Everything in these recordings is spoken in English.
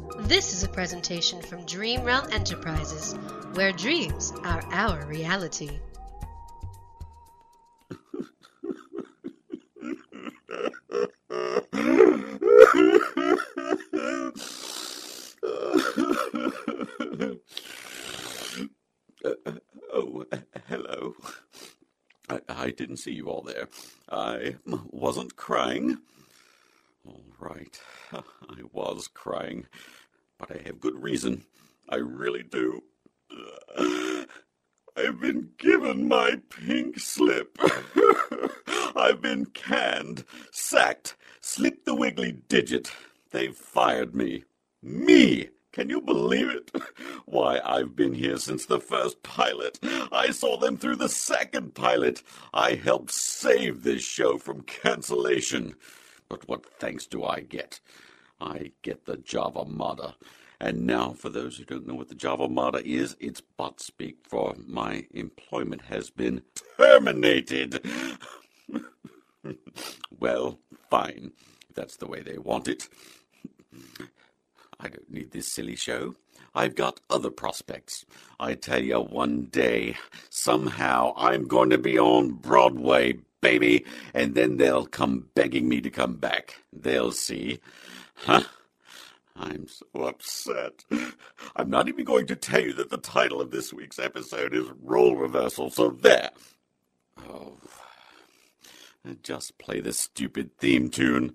This is a presentation from Dream Realm Enterprises, where dreams are our reality. Hello. I didn't see you all there. I wasn't crying. All right, I was crying, but I have good reason. I really do. I've been given my pink slip. I've been canned, sacked, slipped the wiggly digit. They've fired me. Me! Can you believe it? Why, I've been here since the first pilot. I saw them through the second pilot. I helped save this show from cancellation. But what thanks do I get? I get the Java Mada. And now, for those who don't know what the Java Mada is, it's bot speak for my employment has been terminated. Well, fine, if that's the way they want it. I don't need this silly show. I've got other prospects. I tell you, one day, somehow, I'm going to be on Broadway, baby, and then they'll come begging me to come back. They'll see. Huh? I'm so upset. I'm not even going to tell you that the title of this week's episode is Role Reversal, so there. Oh, just play the stupid theme tune.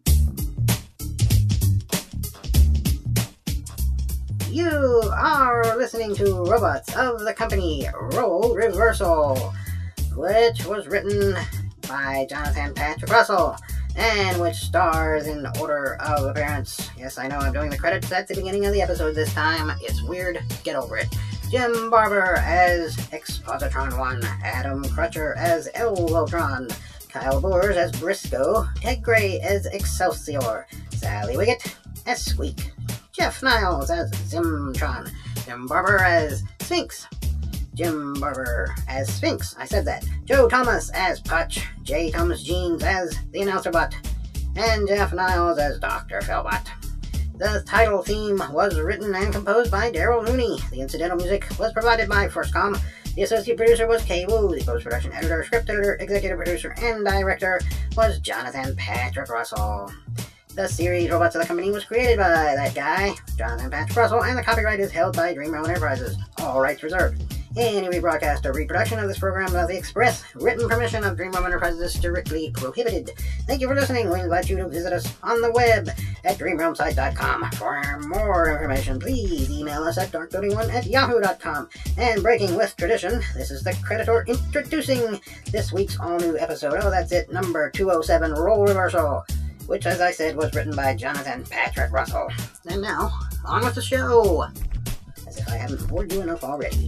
You are listening to Robots of the Company Role Reversal, which was written by Jonathan Patrick Russell, and which stars in order of appearance. Yes, I know I'm doing the credits at the beginning of the episode this time. It's weird. Get over it. Jim Barber as Expositron 1, Adam Crutcher as Elvotron, Kyle Boers as Briscoe, Ted Gray as Excelsior, Sally Wiggett as Squeak, Jeff Niles as Zimtron, Jim Barber as Sphinx, Jim Barber as Sphinx, I said that, Joe Thomas as Putch, J. Thomas Jeans as the Announcer Bot, and Jeff Niles as Dr. Philbot. The title theme was written and composed by Daryl Mooney. The incidental music was provided by FirstCom. The associate producer was Kay Wu. The post-production editor, script editor, executive producer, and director was Jonathan Patrick Russell. The series Robots of the Company was created by that guy, Jonathan Patrick Russell, and the copyright is held by Dream Realm Enterprises. All rights reserved. Any rebroadcast or reproduction of this program without the express written permission of Dream Realm Enterprises is strictly prohibited. Thank you for listening. We invite you to visit us on the web at dreamrealmsite.com. For more information, please email us at dark31@yahoo.com. And breaking with tradition, this is the Creditor introducing this week's all-new episode. Oh, that's it, number 207, Role Reversal, which, as I said, was written by Jonathan Patrick Russell. And now, on with the show! As if I haven't bored you enough already.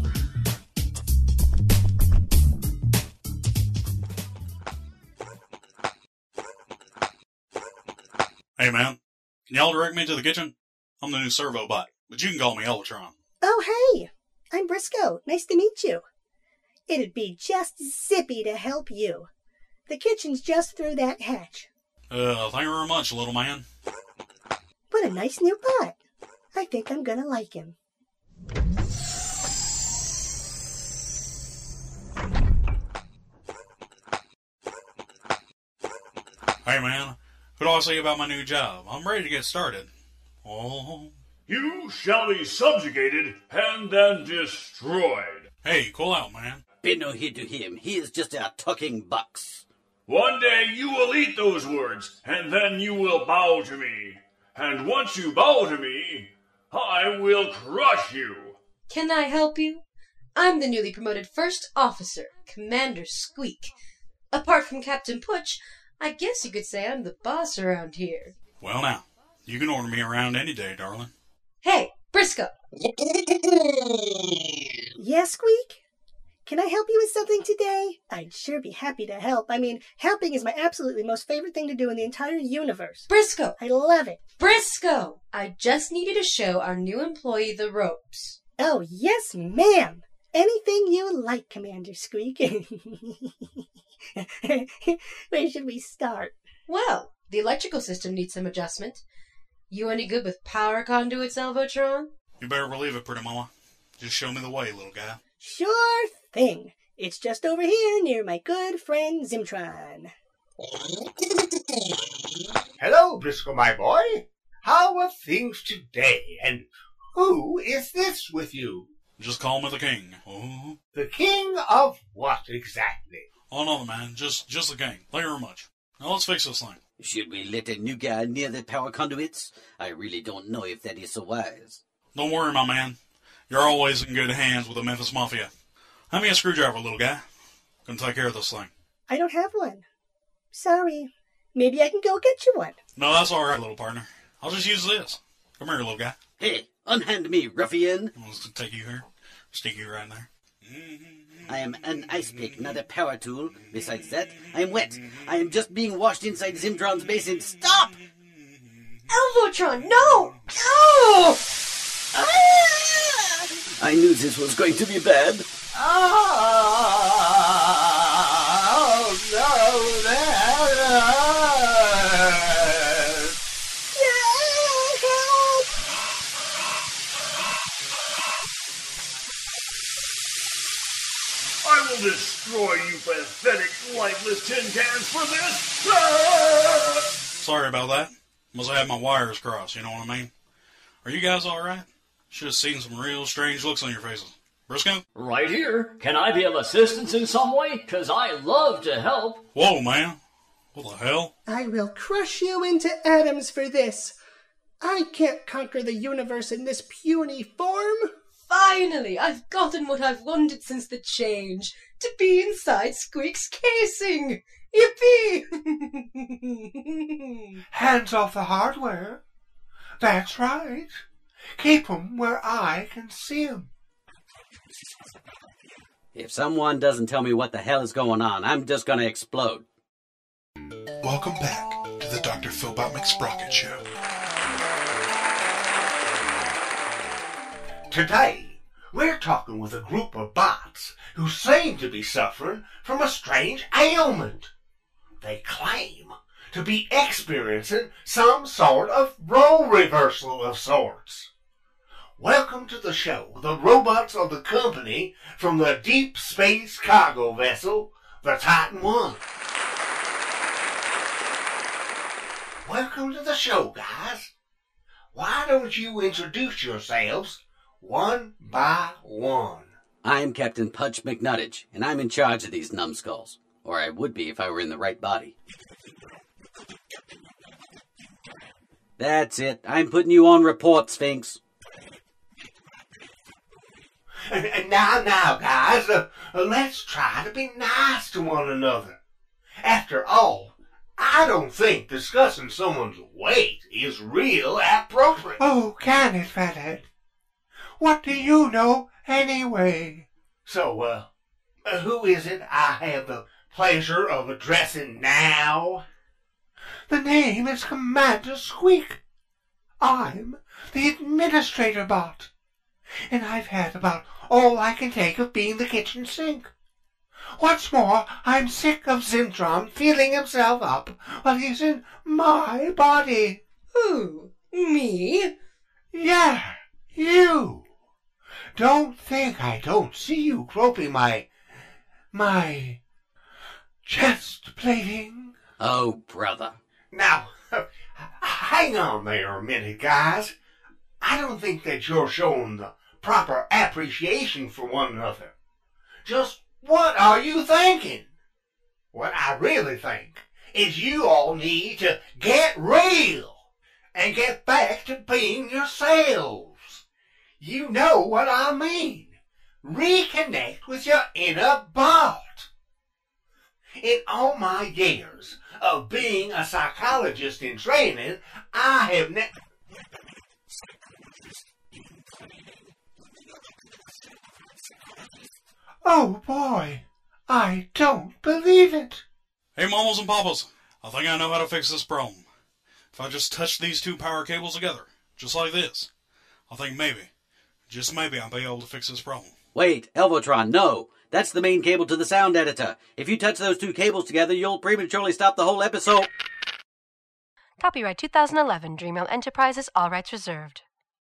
Hey man, can y'all direct me to the kitchen? I'm the new servo bot, but you can call me Eltron. Oh hey, I'm Briscoe. Nice to meet you. It'd be just zippy to help you. The kitchen's just through that hatch. Thank you very much, little man. What a nice new bot. I think I'm gonna like him. Hey man, what do I say about my new job? I'm ready to get started. Oh. You shall be subjugated and then destroyed. Hey, cool out, man. Pay no heed to him. He is just a talking box. One day you will eat those words, and then you will bow to me. And once you bow to me, I will crush you. Can I help you? I'm the newly promoted First Officer, Commander Squeak. Apart from Captain Putch, I guess you could say I'm the boss around here. Well now, you can order me around any day, darling. Hey, Briscoe! Yeah, Squeak? Can I help you with something today? I'd sure be happy to help. I mean, helping is my absolutely most favorite thing to do in the entire universe. Briscoe! I love it. Briscoe! I just needed to show our new employee the ropes. Oh, yes, ma'am. Anything you like, Commander Squeak. Where should we start? Well, the electrical system needs some adjustment. You any good with power conduits, Elvotron? You better believe it, pretty mama. Just show me the way, little guy. Sure thing. It's just over here near my good friend Zimtron. Hello, Briscoe, my boy. How are things today? And who is this with you? Just call me the king. Oh, The king of what exactly? oh no, man. Just the king. Thank you very much. Now let's fix this thing. Should we let a new guy near the power conduits? I really don't know if that is so wise. Don't worry, my man. You're always in good hands with the Memphis Mafia. Hand me a screwdriver, little guy. Gonna take care of this thing. I don't have one. Sorry. Maybe I can go get you one. No, that's alright, little partner. I'll just use this. Come here, little guy. Hey, unhand me, ruffian. I'm gonna take you here. Stick you right there. I am an ice pick, not a power tool. Besides that, I am wet. I am just being washed inside Zimtron's basin. Stop! Elvotron, no! No! I knew this was going to be bad. Oh, no, that Help! I will destroy you pathetic, lifeless tin cans for this! Ah! Sorry about that. Must have had my wires crossed, you know what I mean? Are you guys alright? Should have seen some real strange looks on your faces. Briscoe? Right here. Can I be of assistance in some way? 'Cause I love to help. Whoa, man. What the hell? I will crush you into atoms for this. I can't conquer the universe in this puny form. Finally, I've gotten what I've wanted since the change. To be inside Squeak's casing. Yippee! Hands off the hardware. That's right. Keep 'em where I can see 'em. If someone doesn't tell me what the hell is going on, I'm just gonna explode. Welcome back to the Dr. Philbot McSprocket Show. Today, we're talking with a group of bots who seem to be suffering from a strange ailment. They claim to be experiencing some sort of role reversal of sorts. Welcome to the show, the robots of the company from the deep space cargo vessel, the Titan I. Welcome to the show, guys. Why don't you introduce yourselves one by one? I'm Captain Pudge McNuttage, and I'm in charge of these numbskulls. Or I would be if I were in the right body. That's it. I'm putting you on report, Sphinx. Now, guys, let's try to be nice to one another. After all, I don't think discussing someone's weight is real appropriate. Oh, can it, Fathead? What do you know, anyway? So, who is it I have the pleasure of addressing now? The name is Commander Squeak. I'm the administrator bot, and I've had about all I can take of being the kitchen sink. What's more, I'm sick of Zimtron feeling himself up while he's in my body. Who? Me? Yeah, you. Don't think I don't see you groping my chest plating. Oh, brother. Now, hang on there a minute, guys. I don't think that you're showing the proper appreciation for one another. Just what are you thinking? What I really think is you all need to get real and get back to being yourselves. You know what I mean. Reconnect with your inner bot. In all my years of being a psychologist in training, I have never... Oh boy, I don't believe it. Hey, mamas and papas. I think I know how to fix this problem. If I just touch these two power cables together, just like this, I think maybe, just maybe I'll be able to fix this problem. Wait, Elvotron, no! That's the main cable to the sound editor. If you touch those two cables together, you'll prematurely stop the whole episode. Copyright 2011 Dreamwell Enterprises, all rights reserved.